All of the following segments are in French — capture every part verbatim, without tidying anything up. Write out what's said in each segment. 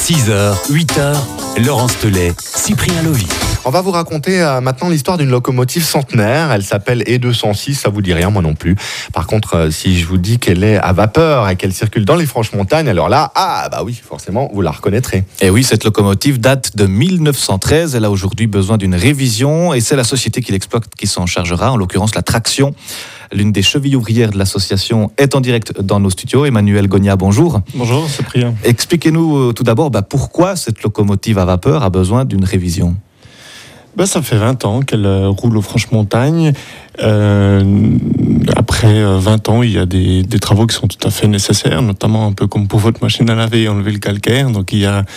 six heures, huit heures, Laurence Tellet, Cyprien Lovy. On va vous raconter euh, maintenant l'histoire d'une locomotive centenaire. Elle s'appelle E deux cent six, ça vous dit rien, moi non plus. Par contre, euh, si je vous dis qu'elle est à vapeur et qu'elle circule dans les Franches-Montagnes, alors là, ah bah oui, forcément, vous la reconnaîtrez. Et oui, cette locomotive date de mille neuf cent treize. Elle a aujourd'hui besoin d'une révision et c'est la société qui l'exploite qui s'en chargera, en l'occurrence la Traction. L'une des chevilles ouvrières de l'association est en direct dans nos studios. Emmanuel Gogna, bonjour. Bonjour, Cyprien. Expliquez-nous euh, tout d'abord bah, pourquoi cette locomotive à vapeur a besoin d'une révision. Ben, ça fait vingt ans qu'elle euh, roule aux Franches-Montagnes. Euh, après euh, vingt ans, il y a des, des travaux qui sont tout à fait nécessaires, notamment un peu comme pour votre machine à laver, enlever le calcaire. Donc il y a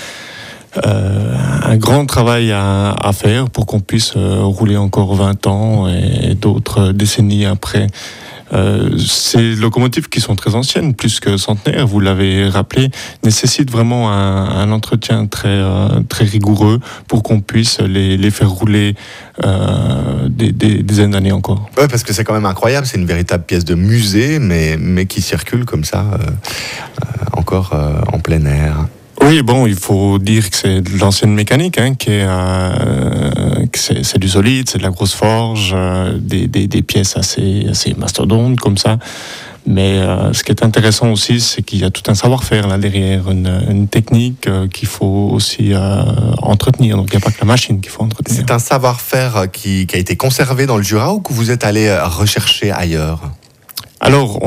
euh, un grand travail à, à faire pour qu'on puisse euh, rouler encore vingt ans et d'autres décennies après. Euh, ces locomotives qui sont très anciennes, plus que centenaires, vous l'avez rappelé, nécessitent vraiment un, un entretien très, euh, très rigoureux pour qu'on puisse les, les faire rouler euh, des, des dizaines d'années encore. Oui, parce que c'est quand même incroyable, c'est une véritable pièce de musée, mais, mais qui circule comme ça, euh, euh, encore euh, en plein air. Oui, bon, il faut dire que c'est de l'ancienne mécanique, hein, qui est, euh, que c'est, c'est du solide, c'est de la grosse forge, euh, des, des, des pièces assez, assez mastodontes comme ça. Mais euh, ce qui est intéressant aussi, c'est qu'il y a tout un savoir-faire là derrière, une, une technique euh, qu'il faut aussi euh, entretenir. Donc il n'y a pas que la machine qu'il faut entretenir. C'est un savoir-faire qui, qui a été conservé dans le Jura ou que vous êtes allé rechercher ailleurs ? Alors,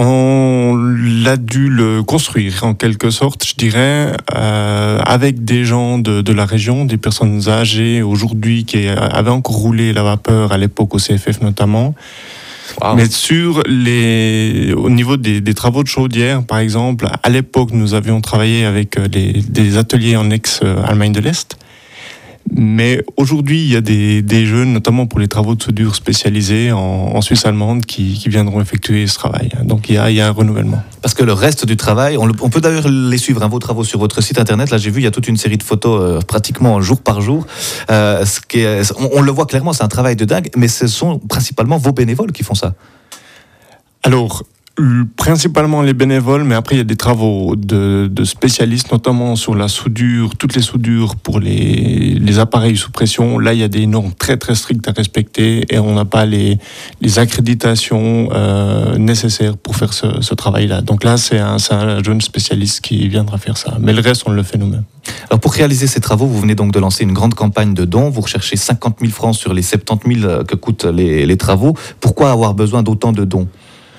on a dû le construire en quelque sorte, je dirais, euh, avec des gens de, de la région, des personnes âgées aujourd'hui qui avaient encore roulé la vapeur à l'époque au C F F notamment. Wow. Mais sur les, au niveau des, des travaux de chaudière, par exemple, à l'époque, nous avions travaillé avec les, des ateliers en ex-Allemagne de l'Est. Mais aujourd'hui, il y a des, des jeunes, notamment pour les travaux de soudure spécialisés en, en Suisse allemande, qui, qui viendront effectuer ce travail. Donc il y a, il y a un renouvellement. Parce que le reste du travail, on, le, on peut d'ailleurs les suivre, hein, vos travaux sur votre site internet. Là, j'ai vu, il y a toute une série de photos euh, pratiquement jour par jour. Euh, ce qui est, on, on le voit clairement, c'est un travail de dingue, mais ce sont principalement vos bénévoles qui font ça. Alors, principalement les bénévoles, mais après il y a des travaux de, de spécialistes, notamment sur la soudure, toutes les soudures pour les, les appareils sous pression. Là, il y a des normes très très strictes à respecter et on n'a pas les, les accréditations euh, nécessaires pour faire ce, ce travail-là. Donc là, c'est un, c'est un jeune spécialiste qui viendra faire ça. Mais le reste, on le fait nous-mêmes. Alors pour réaliser ces travaux, vous venez donc de lancer une grande campagne de dons. Vous recherchez cinquante mille francs sur les soixante-dix mille que coûtent les, les travaux. Pourquoi avoir besoin d'autant de dons ?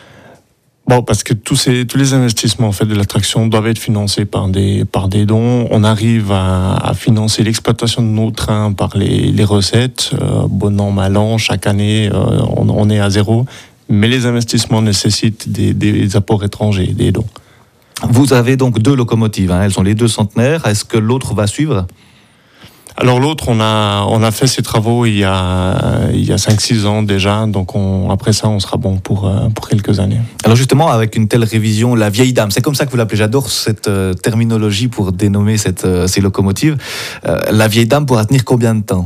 Bon, parce que tous, ces, tous les investissements en fait, de l'attraction doivent être financés par des, par des dons. On arrive à, à financer l'exploitation de nos trains par les, les recettes. Euh, bon an, mal an, chaque année, euh, on, on est à zéro. Mais les investissements nécessitent des, des apports étrangers, des dons. Vous avez donc deux locomotives, hein, elles sont les deux centenaires. Est-ce que l'autre va suivre ? Alors l'autre, on a, on a fait ces travaux il y a, il y a cinq six ans déjà, donc on, après ça, on sera bon pour, pour quelques années. Alors justement, avec une telle révision, la vieille dame, c'est comme ça que vous l'appelez, j'adore cette euh, terminologie pour dénommer cette, euh, ces locomotives. Euh, la vieille dame pourra tenir combien de temps ?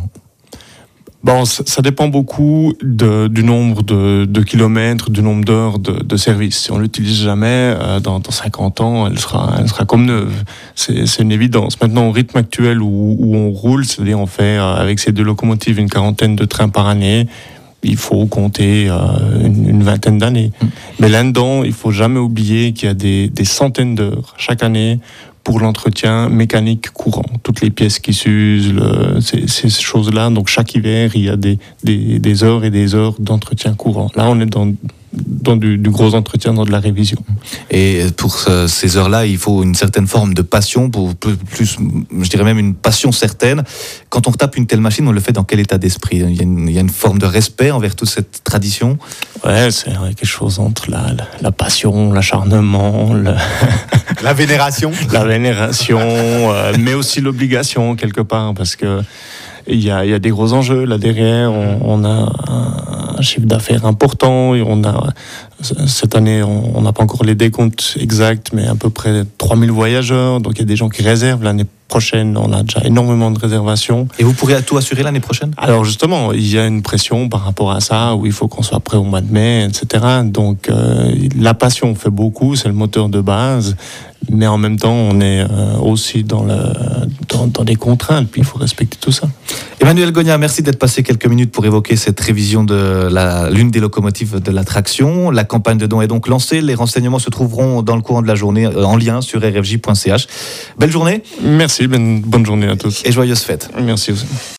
Bon, ça dépend beaucoup de, du nombre de, de kilomètres, du nombre d'heures de, de service. Si on l'utilise jamais, euh, dans, dans cinquante ans, elle sera, elle sera comme neuve. C'est, c'est une évidence. Maintenant, au rythme actuel où, où on roule, c'est-à-dire on fait euh, avec ces deux locomotives une quarantaine de trains par année, il faut compter euh, une, une vingtaine d'années. Mmh. Mais là-dedans, il faut jamais oublier qu'il y a des, des centaines d'heures chaque année pour l'entretien mécanique courant. Toutes les pièces qui s'usent, le, ces, ces choses-là. Donc chaque hiver, il y a des, des, des heures et des heures d'entretien courant. Là, on est dans, dans du, du gros entretien, dans de la révision. Et pour ce, ces heures-là, il faut une certaine forme de passion, pour plus, plus, je dirais même une passion certaine. Quand on tape une telle machine, on le fait dans quel état d'esprit ? Il y a une, il y a une forme de respect envers toute cette tradition ? Ouais, c'est quelque chose entre la, la, la passion, l'acharnement, le... la vénération. La vénération, euh, mais aussi l'obligation quelque part, parce que il y a, il y a des gros enjeux là derrière. On, on a un, un chiffre d'affaires important et on a cette année, on n'a pas encore les décomptes exacts, mais à peu près trois mille voyageurs. Donc il y a des gens qui réservent l'année prochaine. On a déjà énormément de réservations. Et vous pourrez tout assurer l'année prochaine ? Alors justement, il y a une pression par rapport à ça, où il faut qu'on soit prêt au mois de mai, et cetera. Donc euh, la passion fait beaucoup, c'est le moteur de base. mais en même temps, on est euh, aussi dans, le, dans, dans des contraintes, puis il faut respecter tout ça. Emmanuel Gogna, merci d'être passé quelques minutes pour évoquer cette révision de la, l'une des locomotives de la traction. La campagne de dons est donc lancée. Les renseignements se trouveront dans le courant de la journée en lien sur r f j point c h. Belle journée. Merci, ben, bonne journée à tous. Et joyeuses fêtes. Merci aussi.